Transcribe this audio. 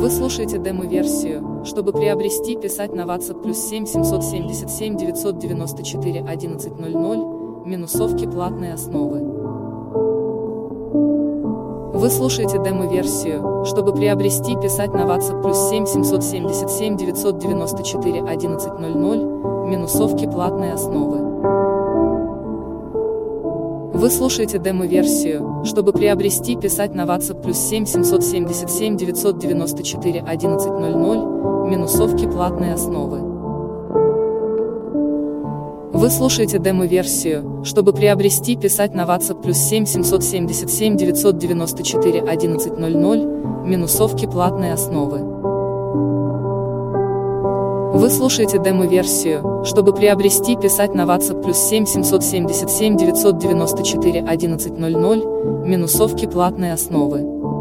Вы слушаете демо-версию. Чтобы приобрести, писать на WhatsApp +7 777 994 1100, минусовки платной основы. Вы слушаете демо-версию. Чтобы приобрести, писать на WhatsApp +7 777 994 1100, минусовки платной основы. Вы слушаете демо-версию. Чтобы приобрести, писать на WhatsApp +7 777 994 1100, минусовки платной основы. Вы слушаете демо-версию. Чтобы приобрести, писать на WhatsApp +7 777 994 1100, минусовки платной основы. Вы слушаете демо-версию. Чтобы приобрести, писать на WhatsApp +7 777 994 1100, минусовки платной основы.